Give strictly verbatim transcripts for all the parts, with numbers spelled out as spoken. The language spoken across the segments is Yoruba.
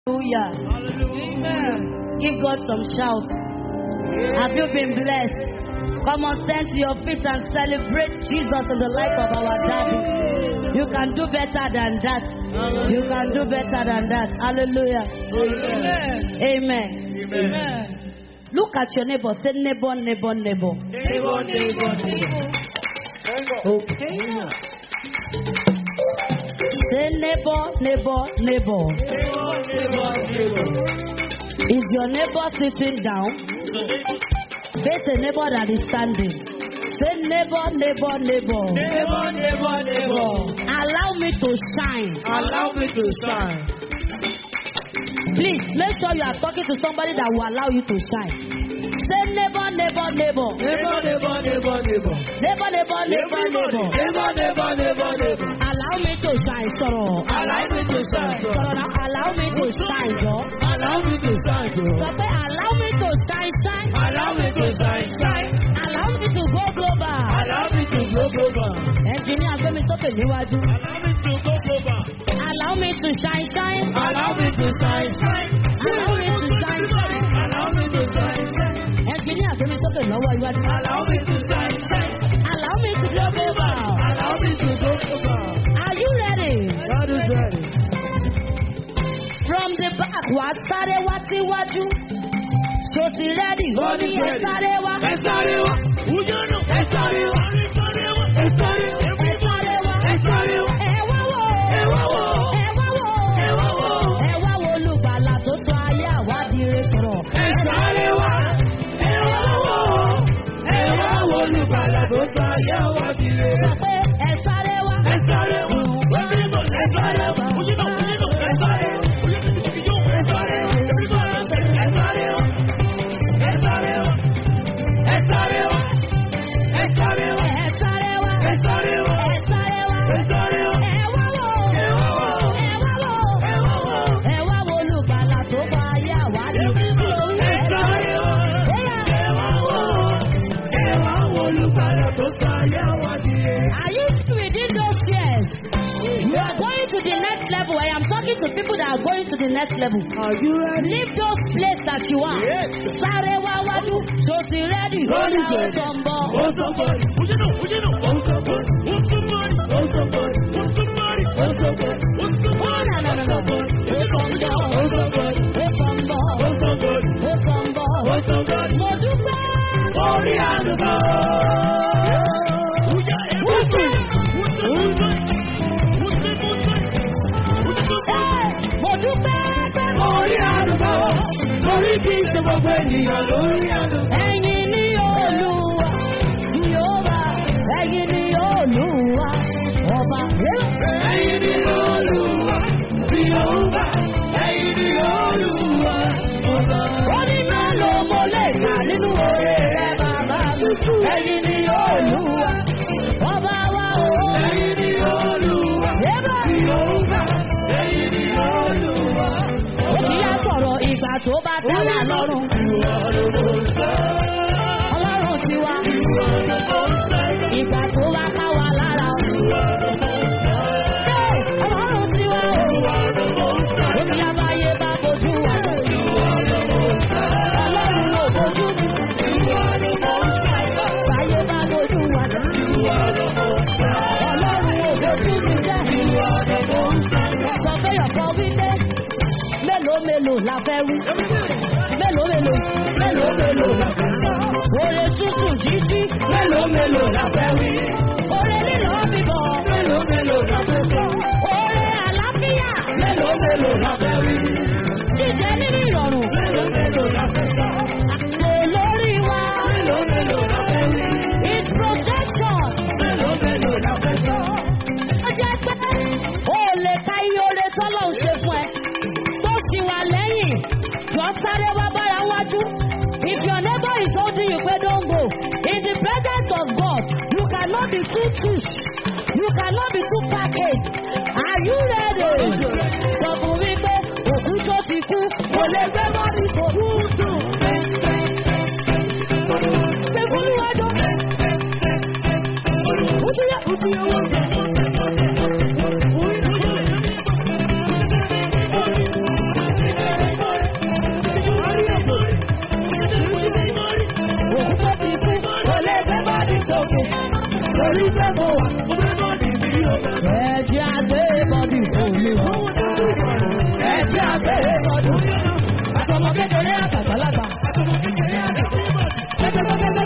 Hallelujah. Hallelujah. Give God some shouts. Yeah. Have you been blessed? Come on, stand to your feet and celebrate Jesus in the life of our daddy. You can do better than that. You can do better than that. Hallelujah. Amen. Amen. Amen. Look at your neighbor. Say neighbor, neighbor, neighbor. Neighbor, neighbor, neighbor. Okay. Say neighbor, neighbor, neighbor. Neighbor, neighbor, neighbor. Is your neighbor sitting down? Face a neighbor that is standing. Say neighbor, neighbor, neighbor. Neighbor, neighbor, neighbor. Allow me to shine. Allow me to shine. Please make sure you are talking to somebody that will allow you to shine. Say neighbor, neighbor, neighbor. Neighbor, neighbor, neighbor, neighbor. Neighbor, neighbor, neighbor, neighbor. Neighbor, neighbor, neighbor, neighbor. Allow me to shine, sorrow. Allow me to shine, sorrow. Allow me to shine, Joe. Allow me to shine, Joe. So say, allow me to shine, shine. Allow me to shine, shine. Allow me to go global. Allow me to go global. Engineer, let me stop it. Allow me to go global. Allow me to shine, shine. Allow me to shine, shine. Allow me to shine, shine. Allow me to shine, shine. Engineer, let me stop it. Allow me to shine, shine. Allow me to go global. Allow me to go global. Are you ready? God is ready. From the back, what started, what he what you? So she ready. God is ready. Esarewa. Esarewa. Who you know? Esarewa. Esarewa. Esarewa. Esarewa. Esarewa. Ewa wo. Ewa wo. Ewa wo. Ewa wo. Ewa wo olùgbàlà tó sọ ayé àwádìí rẹ̀ sọ̀rọ̀. Esarewa. Ewa wo. Ewa wo olùgbàlà tó sọ ayé àwádìí rẹ̀. Sọ pé Esarewa. Esarewa. Esarewa. Esarewa. To people that are going to the next level. Are you ready? Leave those places that you are. Yes. Sarewa wadu, so she ready. God is ready. Oh somebody, who you know, who you know, oh somebody, who somebody, oh somebody, who somebody, oh somebody, who somebody, no no no no, oh somebody, oh somebody, oh somebody, oh somebody, oh somebody, oh somebody, Mojuba, Oriana, who ya, who ya, who ya. Lórí àdúgbò, lórí kí n ṣe gbogbo ènìyàn lórí àdúgbò. Ẹ̀yin ni Olúwa, Jèhófà, ẹ̀yin ni Olúwa, ọba. Ẹ̀yin ni Olúwa, Jèhófà, ẹ̀yin ni Olúwa, ọba. Ó ní máa lo mo lè kà nínú oore rẹ̀ bàbá mi. Ẹ̀yin ni Olúwa, ọba wa o. Ẹ̀yin ni Olúwa, Jèhófà, ẹ̀yin ni Olúwa. Ìgbà tó bá tẹ́ wà lọ́rùn. Ọlọ́run ti wá. Ìgbà tó bá ká wa lára. Ọlọ́run ti wá. Ó ti abáyé bá bojú wa. Ọlọ́run ò bojú mi. Báyé bá bojú wa. Ọlọ́run ò bojú mi jẹ́. Sọ pé ọ̀pọ̀ wípé. Mélòó mélòó la fẹ́ wí? Mélòó mélòó? Mélòó mélòó la fẹ́ wí? Oore tútù jíjí. Mélòó mélòó la fẹ́ wí? Oore lílọ bíbọ̀. Mélòó mélòó la fẹ́ sọ? Oore àlàáfíà. Mélòó mélòó la fẹ́ wí? Jíjẹ nínú ìrọ̀rùn. Mélòó mélòó la fẹ́ sọ? Àpò lórí wa. Mélòó mélòó la fẹ́ wí? His protection. Mélòó mélòó la fẹ́ sọ? Ó jẹ́ pé o lè ka iye oore tọ́lọ́ ń ṣe fún ẹ. If your neighbor is holding you, pé don't go. In the presence of God, you cannot be too touched. You cannot be too packaged. Are you ready? Sọ fún mi pé òkú tó ti kú kò lè gbé mọ́ni kò kú dùn. Ṣé fún mi wájú? Ojú yẹ ojú yẹ wọ́n. torí pé mo wà mo fẹ́ mọ́ nìyí o. Ẹ̀jẹ̀ àgbẹ̀ bọ́dì fún mi. Ẹ̀jẹ̀ àgbẹ̀ bọ́dì. Àtọmọ kékeré àtàgbàlagbà. Àtọmọ kékeré àtàgbàlagbà.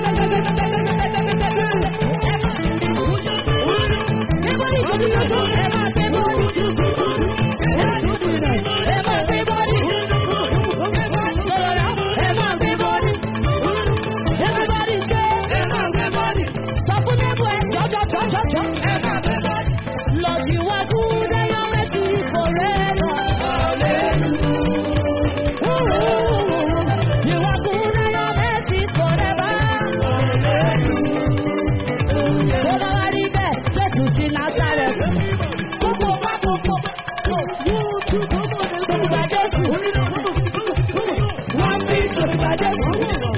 Lord, you are good and your mercy is forever. You are good and your mercy is forever. Tó bá wá rí bẹ́ẹ̀, Jésù ti Násárẹ́tì. Gbogbo bá gbogbo. Gbogbo bá Jésù. Wọ́n bí gbogbo bá Jésù.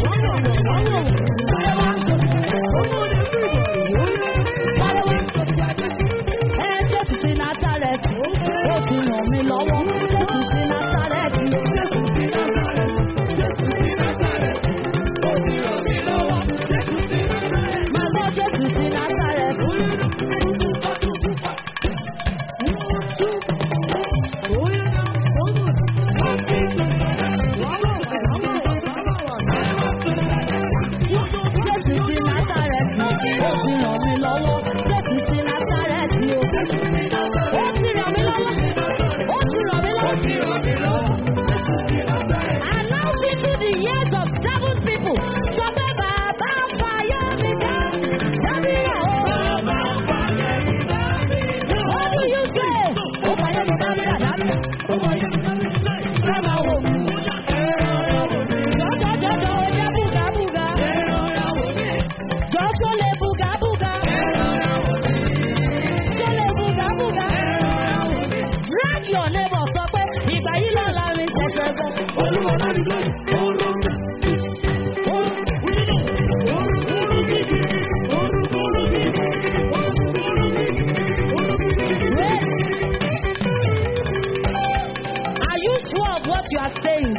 Ẹ Jésù ti Násárẹ́tì. Ó ti ràn mí lọ́wọ́. Jésù ti Násárẹ́tì. Màá gbọ́ Jésù ti Násárẹ́tì. Jésù ti Násárẹ́tì. Ó ti ràn mí lọ́wọ́. Jésù ti Násárẹ́tì o. Ó ti ràn mí lọ́wọ́. Ó ti ràn mí lọ́wọ́. Allow me to the years of seven people. Sọ pé bàbá fàyè mi dá. Dábìyà o. What do you say? Ó fàyè mi dá bíyà dábìyà. Ó fàyè mi dá bíyà. Sábà wò mí. Jọjọjọjọ ó jẹ́ bùgàbùgà. Jọ́jọ́ lè bùgàbùgà. Jọ́ lè bùgàbùgà. Drag your neighbor sọ pé ìgbà yìí lọ́la mi ṣẹ̀ṣẹ̀ bẹ̀. Olúwa lórí lórí. Wait. Are you sure of what you are saying?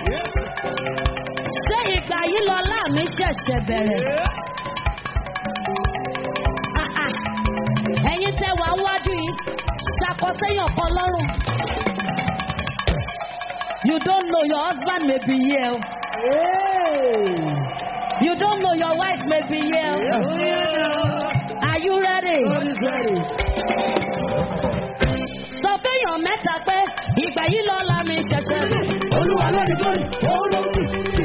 Ṣé ìgbà yìí lọ́la mi ṣẹ̀ṣẹ̀ bẹ̀rẹ̀? Ah, ah. Ẹ̀yin tẹ́ wà wájú yìí, ṣàkọsẹ́yàn kan lọ́rùn. You don't know your husband may be here. You don't know your wife may be here. Are you ready? Sọ fẹ́yàn mẹ́ta pé ìgbà yìí lọ́la mi ṣẹ̀ṣẹ̀ bẹ̀rẹ̀. Olúwa lórí lórí. Olórí.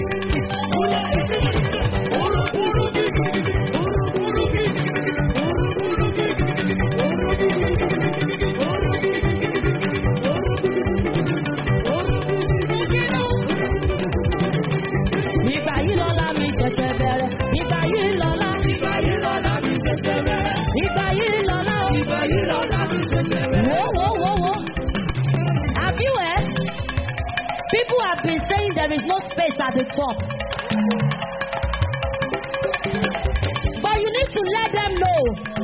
Ìgbà yìí lọ́la mi ṣẹ̀ṣẹ̀ bẹ̀rẹ̀. Ìgbà yìí lọ́la. Ìgbà yìí lọ́la mi ṣẹ̀ṣẹ̀ bẹ̀rẹ̀. Ìgbà yìí lọ́la. Ìgbà yìí lọ́la mi ṣẹ̀ṣẹ̀ bẹ̀rẹ̀. Whoa, whoa, whoa, whoa. Have you heard? People have been saying there is no space at the top. But you need to let them know.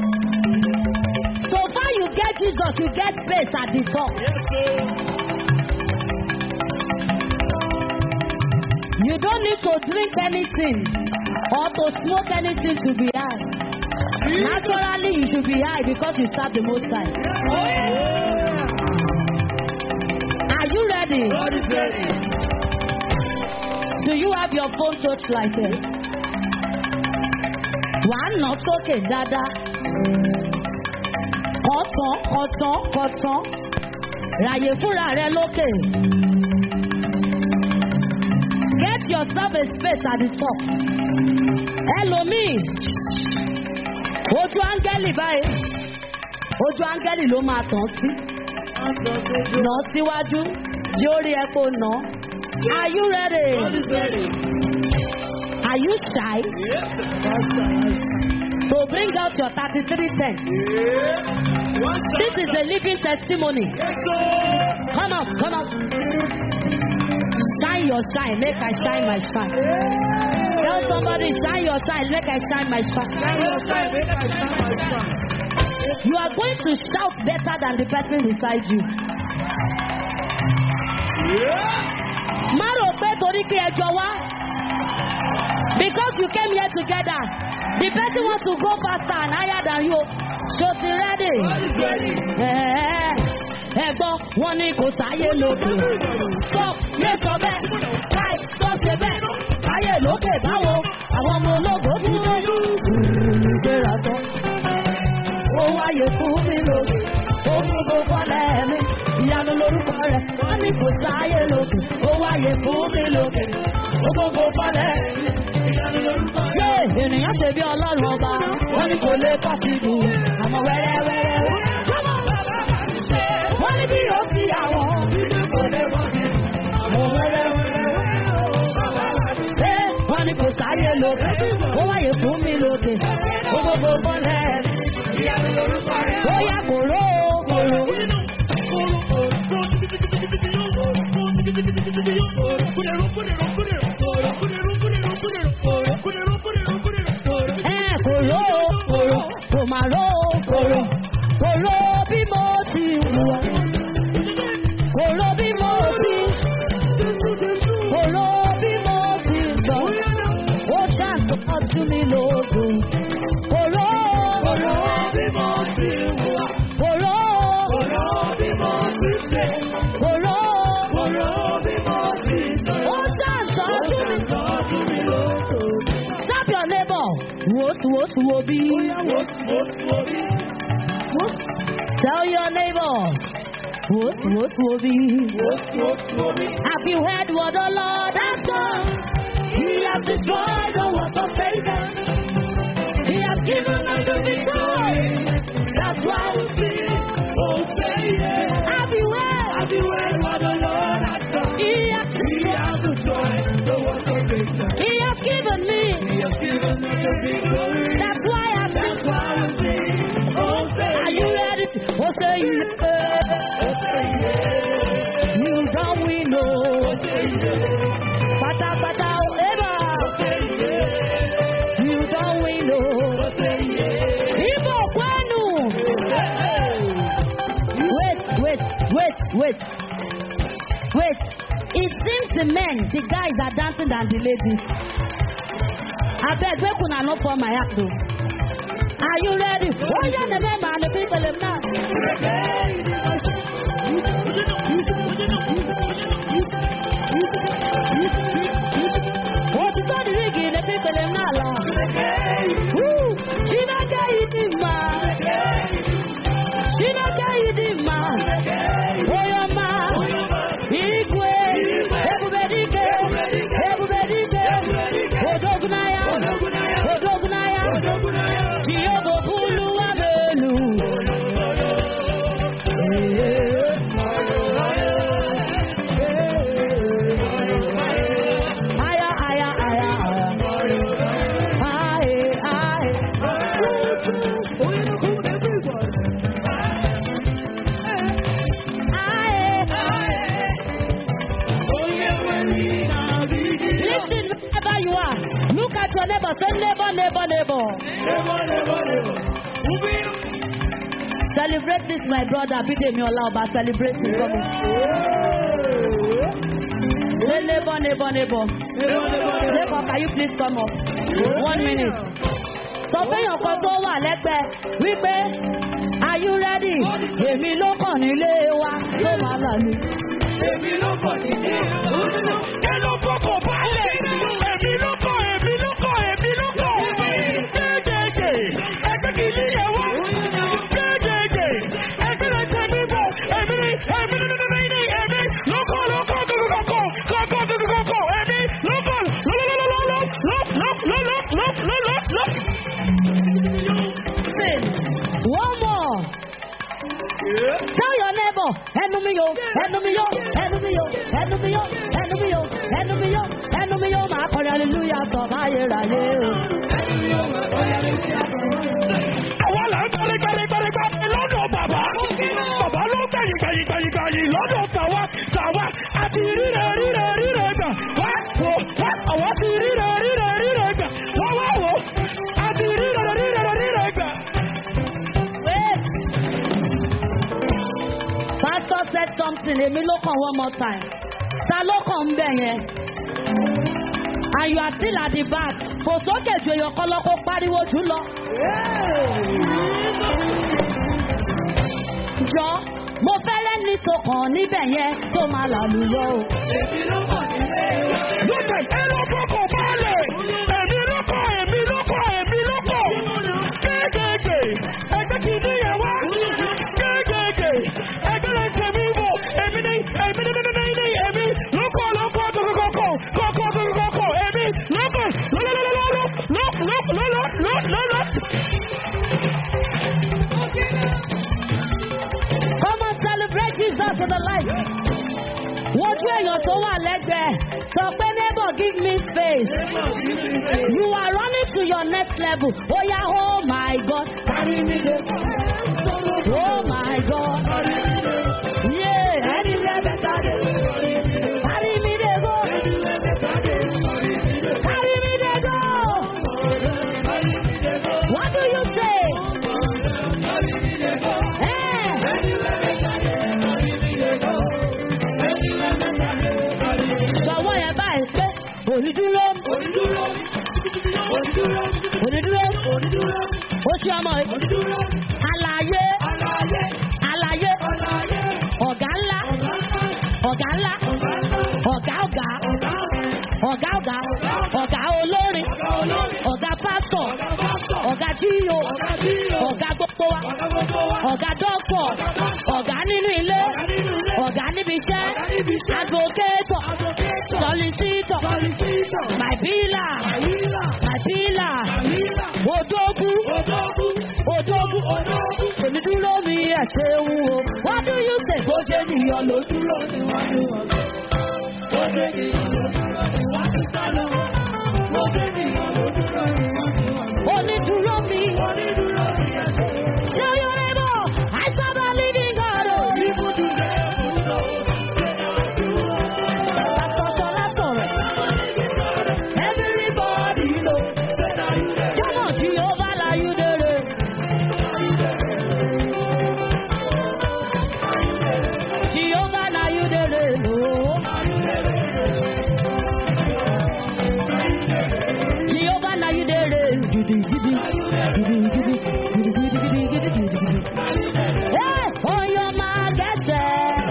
So far you get Jesus, you get space at the top. You don't need to drink anything or to smoke anything to be high. Naturally, you should be high because you serve the Most High. Are you ready? God is ready. Do you have your phone touch like it? Wàá nà sókè dáadáa. Kọ̀tàn, kọ̀tàn, kọ̀tàn. Ràyè fúnra rẹ lókè. Get yourself a space at the top. Ẹlòmíì. Ojú áńgẹ́lì báyìí. Ojú áńgẹ́lì ló máa tàn sí. Nà síwájú. Yóò rí ẹ kó nà. Are you ready? God is ready. Are you shy Yes. to bring out your thirty-three ten? Yeah. One time. This is a living testimony. Yes, sir. Come out, come out. Shine your shine, make I shine my shine. Tell somebody, shine your shine, make I shine my shine. Shine your shine, make I shine my shine. You are going to shout better than the person beside you. Yeah. Má rò pé torí pé ẹjọ́ wá. Because you came here together. The person wants to go faster and higher than you. So she ready? God is ready. Ẹ̀gbọ́n wọn ni kò sáyé lókè. Stop yé sọ bẹ́ẹ̀. Láì sọ ṣe bẹ́ẹ̀. Sáyé lókè báwo? Àwọn ọmọ ológo ti dé. Ìgbéra tán. Ó wáyé fún mi lókè. Ó mú gbogbo ọlẹ́ mi. Ìyanu lórúkọ rẹ̀. Wọ́n ní kò sáyé lókè. Ó wáyé fún mi lókè. Ó gbogbo ọlẹ́ mi. Ìyanu lórúkọ rẹ̀. Yé ènìyàn ṣe bí ọlọ́run ọba. Wọ́n ní kò lè pọ́sibú. Àmọ́ wẹ́rẹ́wẹ́rẹ́. Wọ́n ní bí yóò fi àwọn kò lè pọ́sibú. Àmọ́ wẹ́rẹ́wẹ́rẹ́. Wọ́n ní kò sáyé lókè. Ó wáyé fún mi lókè. Ó gbogbo ọlẹ́ mi. Ìyanu lórúkọ rẹ̀. Ó yá kòró kòró. Eh, kòró kòró kò má ró kòró kòró bí mo ti wù ọ́. Kòró bí mo ti kòró bí mo ti sọ. Ó ṣàtúntò mi lógo. Kòró kòró bí mo ti wù ọ́. Kòró kòró bí mo ti ṣe. Kòró kòró bí mo ti sọ. Ó ṣàtúntò mi lógo. Tap your neighbor. Wos wos wobi. Tell your neighbor. Wos wos wobi. Have you heard what the Lord has done? He has destroyed the works of Satan. He has given us the victory. That's why we sing. Oh, say yeah. Have you heard? Have you heard what the Lord has done? He has, he has destroyed the works of Satan. He has given me. He has given me the victory. That's why I sing. That's why we sing. Oh, say are you ready? Oh, say yeah. Oh, say yeah. You don't we know. Oh, say yeah. Pata pata eba. Oh, say yeah. You don't we know. Oh, say yeah. Ibo kwenu. Wait, wait, wait, wait. Wait. It seems the men, the guys are dancing than the ladies. I beg, where could I not for my act though? Are you ready? Oh, yeah, the men and the people of now. What is all the rigging? The people of now. Woo! She not get it, man. She not get it, man. Oh, your man. Igwe. Everybody get. Everybody get. Odogunaya. Odogunaya. Jehovah Bulu Abelu. Aya, aya, aya, aya. Aye, aye. Listen, wherever you are, look at your neighbor. Say neighbor, neighbor, neighbor. Celebrate this, my brother. Bidemi Olaoba, celebrate it for me. Say neighbor, neighbor, neighbor. Neighbor, can you please come up? One minute. Sọ fún èèyàn kan tó wà lẹ́gbẹ̀ẹ́ wípé are you ready? Èmi ló kàn nílé wa tó máa là ní. Èmi ló kàn nílé wa. Ẹ ló fọkàn balẹ̀. Èmi ló kàn, èmi ló kàn, èmi ló kàn. Dédédé, ẹgbẹ́ kì í ní ìyẹ̀wò. Dédédé, ẹgbẹ́ rẹ̀ ṣe mí bọ̀. Èmi ní, èmi ní, èmi ní, èmi lókàn, lókàn, kọ̀kọ̀, kọ̀kọ̀, kọ̀kọ̀, kọ̀kọ̀, èmi lókàn, lọ́lọ́lọ́lọ́lọ́. One more. Yeah. Tell your neighbor, ẹnu mi yo, ẹnu mi yo, ẹnu mi yo, ẹnu mi yo, ẹnu mi yo, ẹnu mi yo, ẹnu mi yo, máa kọrin hallelujah sọ báyé ráyé o. Àwọn là ń gbárí gbárí gbárí gbárí lọ́dọ̀ bàbá. Bàbá ló gbẹ̀yìn gbẹ̀yìn gbẹ̀yìn gbẹ̀yìn lọ́dọ̀ tàwa tàwa àti rírẹ̀ rírẹ̀ rírẹ̀ gbà. Wá wò wá àwọn ti rírẹ̀ rírẹ̀ rírẹ̀ gbà. Wá wá wò àti rírẹ̀ rírẹ̀ rírẹ̀ gbà. Pastor said something, èmi ló kàn one more time. Ta ló kàn ń bẹ̀ yẹn? and you are still at the back. Fò sókè ju èèyàn kan lọ kó pariwo jù lọ. Jọ, mo fẹ́rẹ́ ní tọkàn níbẹ̀ yẹn tó máa làlùyọ o. Èmi ló mọ̀ nílé wa. Lókè ẹ̀rọ kọ̀ọ̀kan balẹ̀. Èmi ló kọ̀, èmi ló kọ̀, èmi ló kọ̀. Kéékèèké, ẹgbẹ́ kì í níyẹn wá. Kéékèèké, ẹgbẹ́ lè ṣe mí wò. Èmi ní, èmi ní, ní, ní, ní, èmi lókọ̀ lókọ̀ kọ̀kọ̀kọ̀ kọ̀kọ̀ kọ̀kọ̀ èmi lókọ̀ lọ́lọ́lọ́lọ́lọ́ lọ́lọ́lọ́lọ́. Come and celebrate Jesus in the life. Wojú èèyàn tó wà lẹ́gbẹ̀ẹ́ sọ pé neighbor give me space. You are running to your next level. Oh yeah, oh my God. Carry me there. Oh my God. Yeah, anywhere better day. Carry me there go. Carry me there go. What do you say? Onídúró, onídúró, onídúró, onídúró, onídúró, oṣù ọmọ yìí, onídúró, àlàyé, àlàyé, àlàyé, àlàyé, ọ̀gá ńlá, ọ̀gá ńlá, ọ̀gá ọ̀gá, ọ̀gá ọ̀gá, ọ̀gá olórin, ọ̀gá pásítọ̀, ọ̀gá jíyò, ọ̀gá gbogbo wa, ọ̀gá dọ́kọ̀, ọ̀gá nínú ilé, ọ̀gá níbi iṣẹ́, advocate, solicitor, my pillar, my pillar, odogu, odogu, èmi dúró mi ẹ̀ṣẹ̀ ń wo. What do you say? Bó jẹ́ nìyàn ló dúró ni wọ́n ní wọ́n. Bó jẹ́ nìyàn ló dúró ni wọ́n ti sá lọ. Bó jẹ́ nìyàn ló dúró ni wọ́n ti wọ́n. Onídúró mi. Onídúró mi ẹ̀ṣẹ̀. Show your neighbor, I serve a living God. Ibùdó rẹ̀ ibùdó. Àtọ̀ṣọ́lá sọ̀rọ̀. Everybody know. Come on, Jehovah, la you did it. Jehovah, na you did it. Jehovah, na you did it. Gidi, gidi, gidi, gidi, gidi, gidi, gidi, gidi, gidi, gidi. Hey, on your mark, get set.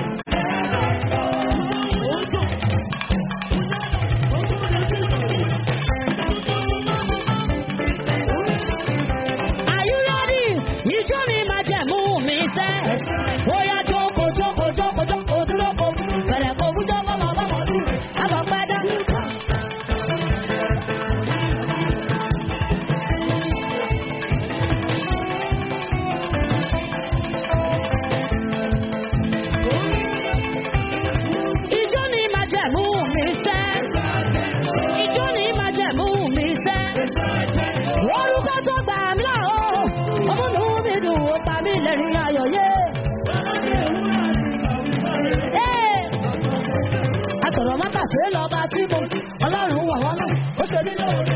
Are you ready? Ìjọ ni máa jẹ̀ mú mi sẹ́. Ó yá jókòó, jókòó, jókòó, jókòó, dúró kò. Bẹ̀rẹ̀ kò fún jókòó, mọ̀ bá mọ̀ dúró. Àbọ̀ pẹ́ dá. Ìjọ ni máa jẹ̀ mú mi sẹ́. Ìjọ ni máa jẹ̀ mú mi sẹ́. Orúkọ tó gbà mí là ó. Ọmọnù mi dùn ó pa mí lẹ́rìn ayọ̀ yé. Asọ̀rọ̀ mọ́tàṣe lọ́ba tí mo ọlọ́run wà wọ́n náà. Ó ṣe nílò òde.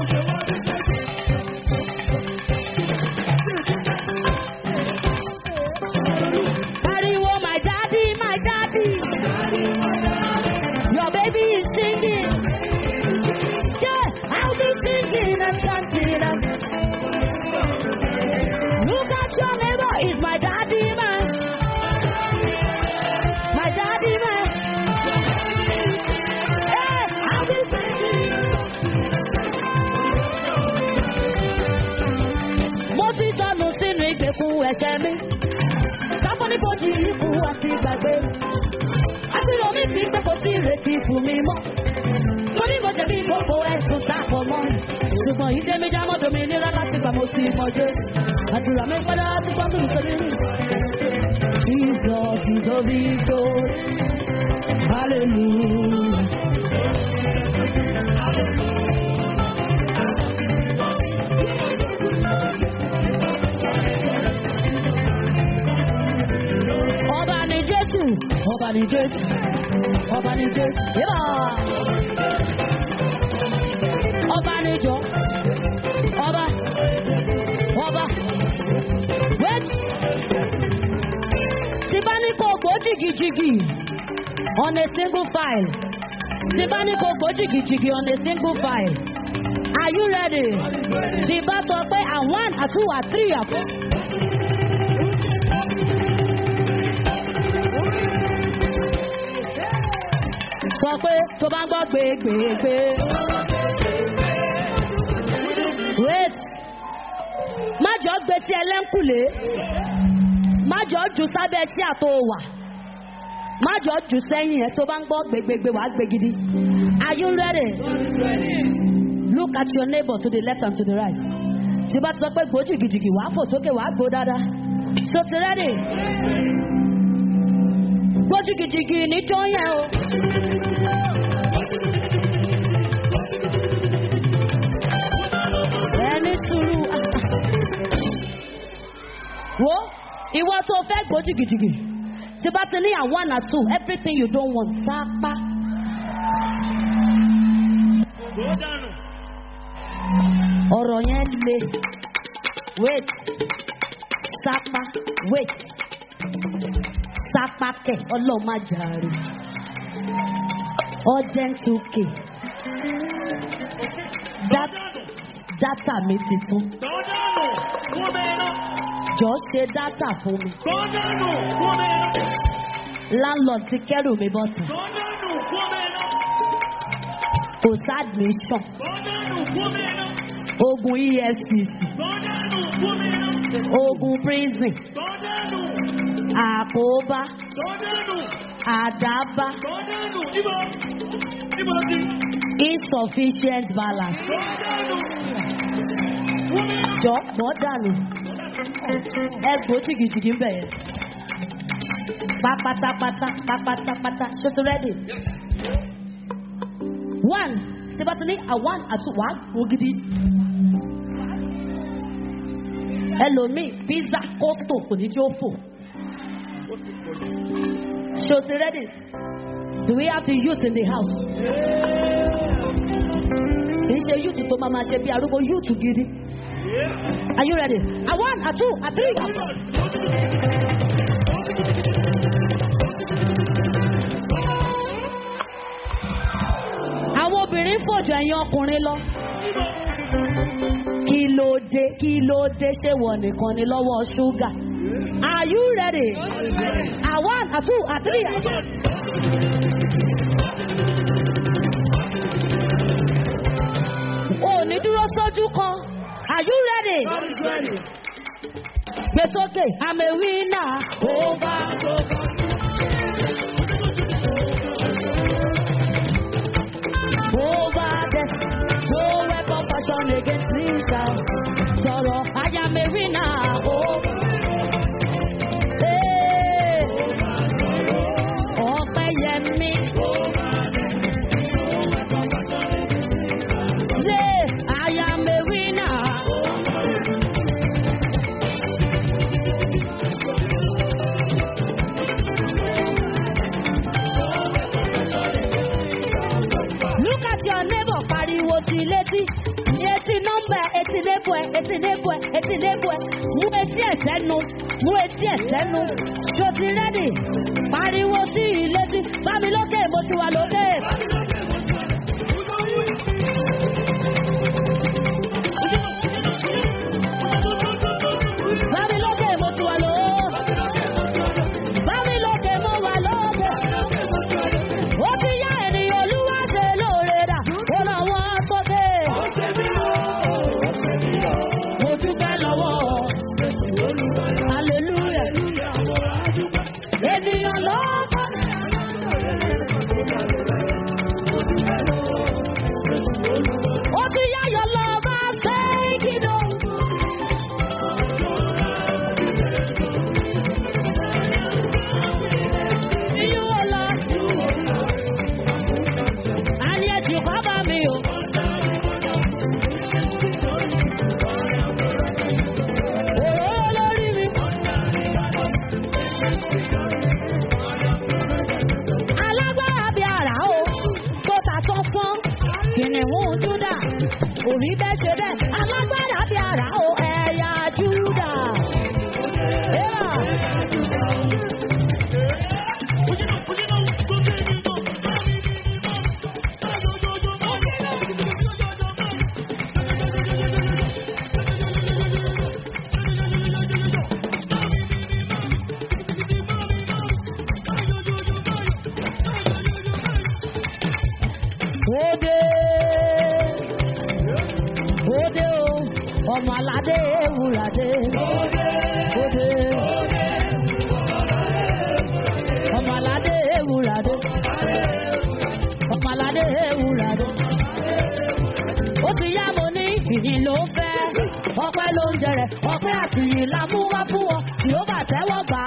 Pariwo my daddy, my daddy. Your baby is singing. Yeah, I'll be singing and chanting. And look at your neighbor, is my daddy man. My daddy man. Yeah, I'll be singing. Mo ti sọnù sínú ìgbèkùn ẹ̀ṣẹ̀ mi. Sábọ́ ní bòjì ikú àti ìgbàgbé. Àti rò mí sí pé kò sí ìrètí fún mi mọ́. Mo ní mo jẹ̀bi gbogbo ẹ̀sùn tápọ̀ mọ́. Ṣùgbọ́n ìdè mi já mọ́dọ̀ mi nira láti gbà mo sì mọ̀ jẹ́. Àdúrà mi padà ti pọ́n tún sórí mi. Jesus is the victor. Hallelujah. Ọba ni Jésù, ọba ni Jésù, ọba ni Jésù, yíba. Ọba ni jọ, ọba, ọba. Wait. Tí bá ní kò gbó jìgìjìgì on a single file, Tibaniko go jiggy jiggy on a single file. Are you ready? Tiba sọ pé a one, a two, a three, a four. Sọ pé tó bá ń gbọ́ gbé gbé gbé. Wait. Má jọ gbé tí ẹlẹ́ńkùlé. Má jọ jù sábẹ́ tí àtò wà. Má jọ jù sẹ́yìn ẹ̀ tó bá ń gbọ́ gbégbégbé wàá gbé gidi. Are you ready? Look at your neighbor to the left and to the right. Tí bá ti sọ pé gbó jìgìjìgì wàá fò sókè wàá gbó dáadáa. So ti ready? Gbó jìgìjìgì níjọ́ yẹn o. Ẹni sùúrù. Wo ìwọ tó fẹ́ gbó jìgìjìgì. Tí bá ti ní à one or two, everything you don't want, sápá. Ọ̀rọ̀ yẹn le. Wait. Sápá. Wait. Sápá kẹ̀ ọlọ́run má jàre. Urgent two k. Dat data mi ti tún. Jọ ṣe data fún mi. Landlord ti kẹ́rù mi bọ́sùn. Kò sí admission. Ogun E F C C. Ogun prison. Àkóbá. Àdábá. Insufficient balance. Jọ mọ́ dànù. Ẹgbò jìgìjìgì ń bẹ̀rẹ̀. Pápátápátá pápátápátá. Ṣé ti ready? One. Tí bá ti ní a one àti one wò gidi. Ẹlòmíì pizza costo kò ní jó fò. Ṣé ti ready? Do we have the youth in the house? Kì í ṣe youth tó máa máa ṣe bí arúgbó youth gidi. Are you ready? A one, a two, a three, a four. Àwọn obìnrin fòjò ẹ̀yin ọkùnrin lọ. Kí ló dé? Kí ló dé? Ṣé wọ̀ nìkan ni lọ́wọ́ ṣúgà? Are you ready? A one, a two, a three, a four. O ní dúró sójú kan. Are you ready? Gbé sókè. I'm a winner. Over. Over the no weapon fashion against me shall. Sọ̀rọ̀. I am a winner. Over. Hey. Ọpẹ́ yẹn mi. Etí lébù ẹ̀, etí lébù ẹ̀, mú etí ẹ̀ sẹ́nu, mú etí ẹ̀ sẹ́nu. Ṣo ti rẹ́dì? Pariwo sí ìlétí, bámi lókè, mo ti wà lókè. Bámi lókè, mo ti wà lókè. Bámi lókè, mo wà lókè. Ó ti yá ènìyàn olúwa ṣe lóore dà, ó lọ wọ́n sókè. Orí bẹ́ẹ̀ ṣe bẹ́ẹ̀, alágbára bí ara o ẹ̀yà Júdà. Ode, ode o, ọmọ aládé ewúrade. Ode, ode, ọmọ aládé ewúrade. Ọmọ aládé ewúrade. Ó ti yá mo ní ìyìn ló ń fẹ́, ọpẹ́ ló ń jẹrẹ, ọpẹ́ àti ìyìn la mú wá fún wọn, tí ó bà tẹ́wọ́ gbà.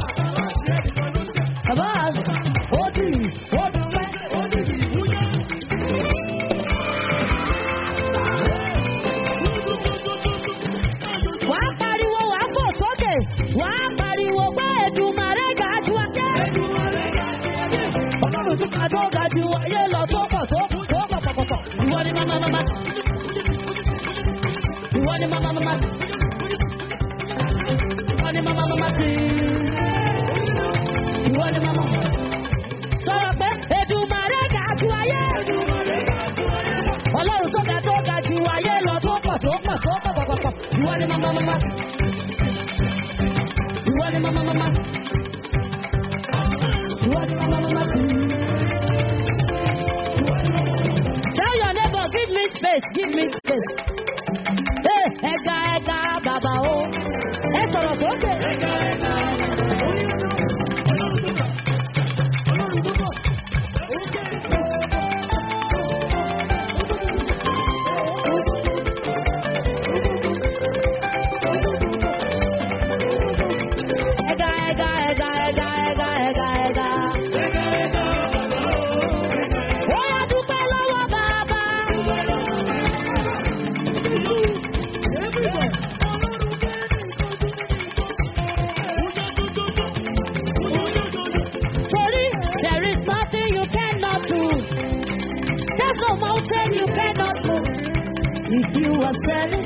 Bàbá ó dì í, ó dúpẹ́, ó dì í. Wà á pariwo, wà á fò sókè, wà á pariwo pé Èdùmàrè ga ju ayé. Ọlọ́run tún ká tó ga ju ayé lọ tó pọ̀ tó tó pọ̀ pọ̀ pọ̀. Ìwọ ni màmá màmá. Ìwọ ni màmá màmá. Ìwọ ni màmá màmá sí. Ìwọ ni màmá. Sọ̀rọ̀ pé Èdùmàrè ga ju ayé. Ọlọ́run tó ga tó ga ju ayé lọ tó pọ̀ tó pọ̀ tó pọ̀ pọ̀ pọ̀. Ìwọ ni màmá màmá. Ìwọ ni màmá màmá. Ìwọ ni màmá màmá sí. Tell your neighbor, give me space, give me space. Hey, ẹ̀ga ẹ̀ga bàbá o. Ẹ sọ̀rọ̀ sókè. Ẹ̀ga ẹ̀ga bàbá o. If you are selling,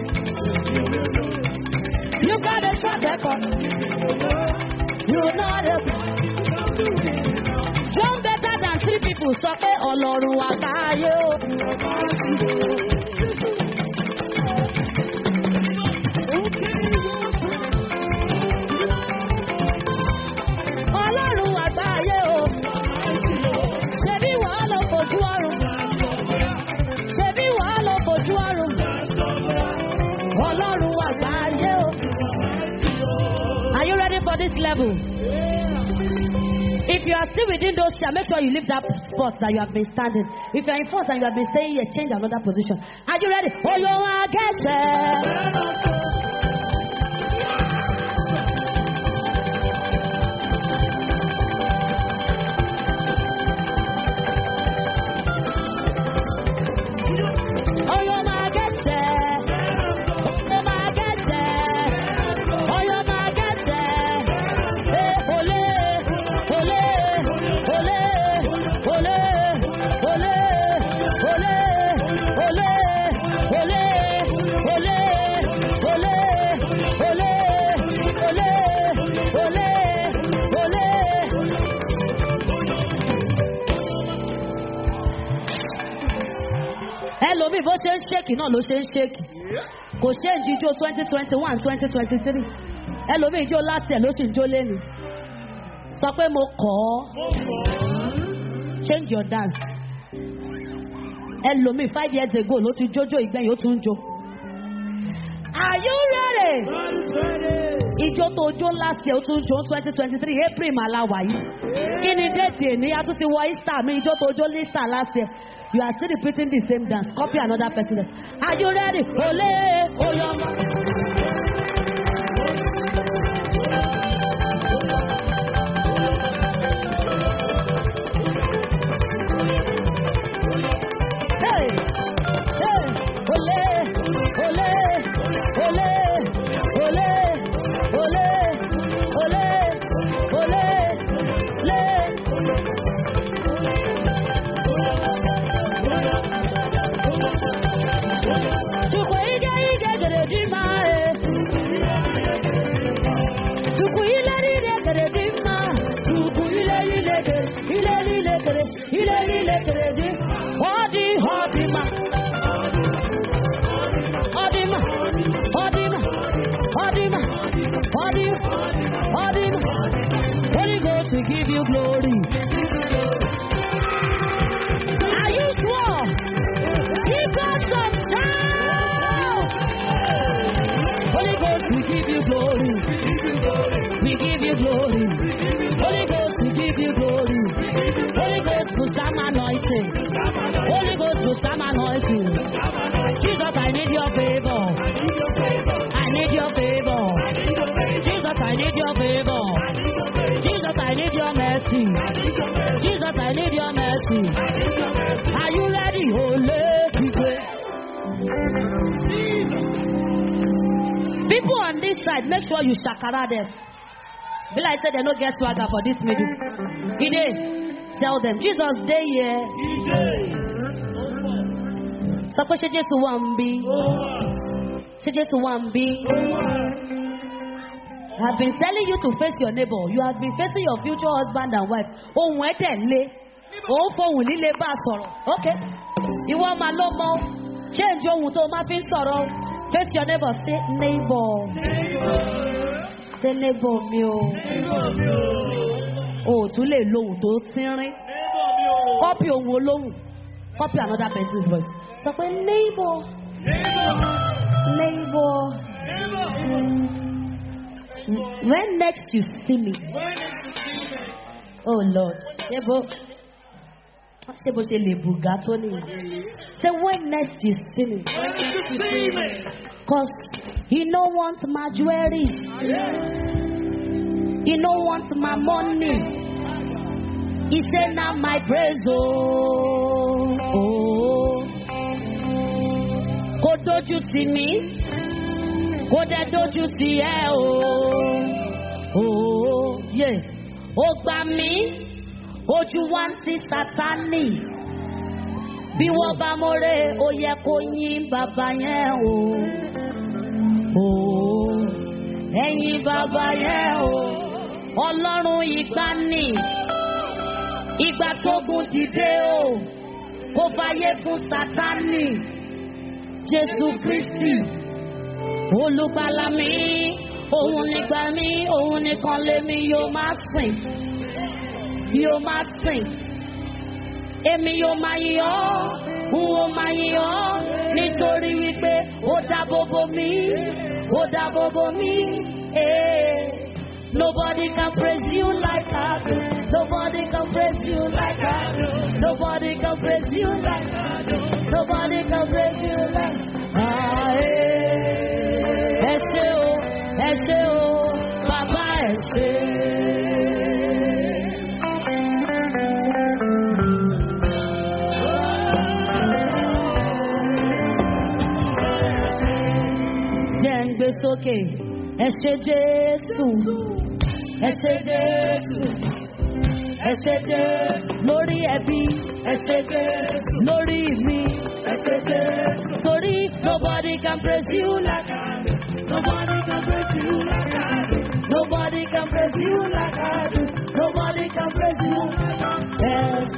you got a track record. You're not a John better than three people. Sọ pé Ọlọ́run àgbáyé o. Ọlọ́run àgbáyé o. Ṣebí wàá lọ fojú ọrùn. Ṣebí wàá lọ fojú ọrùn. Ọlọ́run àgbáyé o. Are you ready for this level? If you are still within those chairs, make sure you leave that spot that you have been standing. If you are in front and you have been staying here, change another position. Are you ready? Oh, you are getting. Ẹlòmíì bó ṣe ń ṣèkì náà ló ṣe ń ṣèkì. Kò ṣe ń jíjó twenty twenty one twenty twenty three. Ẹlòmíì jó láti ẹ̀ ló sì ń jó lẹ́nu. Sọ pé mo kọ̀ ọ́. Change your dance. Ẹlòmíì five years ago ló ti jójó ìgbẹ́yìn ó tún ń jó. Are you ready? Ijó tó jó last year ó tún jó twenty twenty three April màláwà yìí. Kí ni déètì èní? A tún ti wọ Easter mi ijó tó jó Easter last year. You are still repeating the same dance. Copy another person. Are you ready? Ole, oyama. Hey, hey, ole, ole, ole, ole, ole, ole, ole, le. Chukwu ige ige gere di ma e. mercy. Jesus, I need your mercy. Are you ready? Holy people. People on this side, make sure you shakara them. Be like said they no get swagger for this middle. He did. Tell them, Jesus, they here. So push it just one be. She just one be. I've been telling you to face your neighbor. You have been facing your future husband and wife. Oh, where then lay? Oh, for will lay back sorrow. Okay. You want my low more? Change your wood to my face sorrow. Face your neighbor. Say neighbor. Say neighbor me. Oh, too late low to sing. Copy your low. Copy another person's voice. So when neighbor. Neighbor. Neighbor. When next you see me, oh Lord, say when next you see me, cause he no wants my jewelry, he no wants my money. He said now my praise, oh, oh. Go don't you see me? Go there, don't you see eh, oh, oh, yeah. Oh, by me, oh, you want to satani. Bí wọ́n bá mọ́rẹ́, ó yẹ kó yín bàbá yẹn, oh, oh. Ẹ̀yin bàbá yẹn, oh. Ọlọ́run ìgbàanì, ìgbà tógun dìde, oh. Kó fàyè fún Sátánì, Jésù Kristi. Olùgbàlà mi, òun nìgbà mi, òun nìkan lèmi yóò máa sìn, yóò máa sìn. Èmi yóò máa yìn ọ́, n ó máa yìn ọ́, nítorí wípé ó dáàbò bò mí, ó dáàbò bò mí. Eh. Nobody can praise you like I do. Nobody can praise you like I do. Nobody can praise you like I do. Nobody can praise you like I do. Ẹ ṣé o, ẹ ṣé o, bàbá ẹ ṣé. Jẹ́ ń gbé sókè, ẹ ṣé Jésù, ẹ ṣé Jésù, ẹ ṣé Jésù lórí ẹbí, ẹ ṣé Jésù lórí mi, ẹ ṣé Jésù. Torí nobody can praise you like I do. Nobody can praise you like I do. Nobody can praise you like I do. Nobody can praise you like I do. Yes,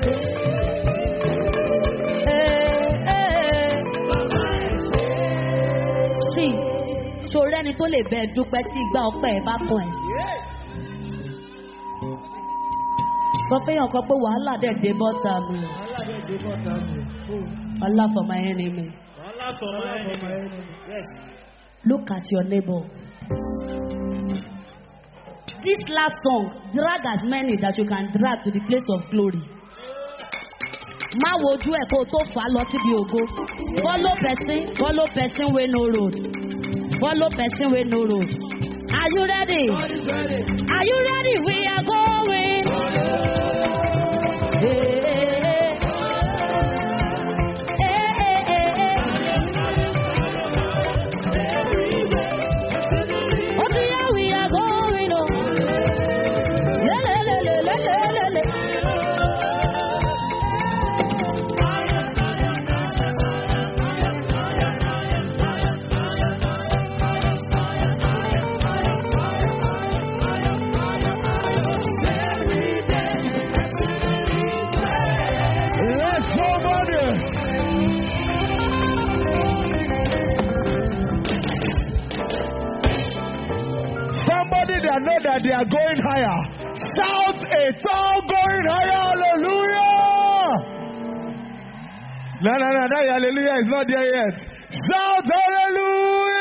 hey, hey. See, ṣòro ẹni tó lè bẹ dúpẹ́ tí ìgbà ọpẹ́ ẹ̀ bá kàn ẹ́. Sọ fẹ́ yàn kan pé wàhálà dẹ̀ dé bọ́ta mi. Allah for my enemy. Allah for my enemy. Yes. Look at your neighbor. This last song, drag as many that you can drag to the place of glory. Má wojú ẹ̀ kó tó fà á lọ síbi ògo. Follow person, follow person wey no road. Follow person wey no road. Are you ready? ready? Are you ready? We are going. Hey. Know that they are going higher. Shout it's all going higher. Hallelujah. No, no, no, that hallelujah is not there yet. Shout hallelujah.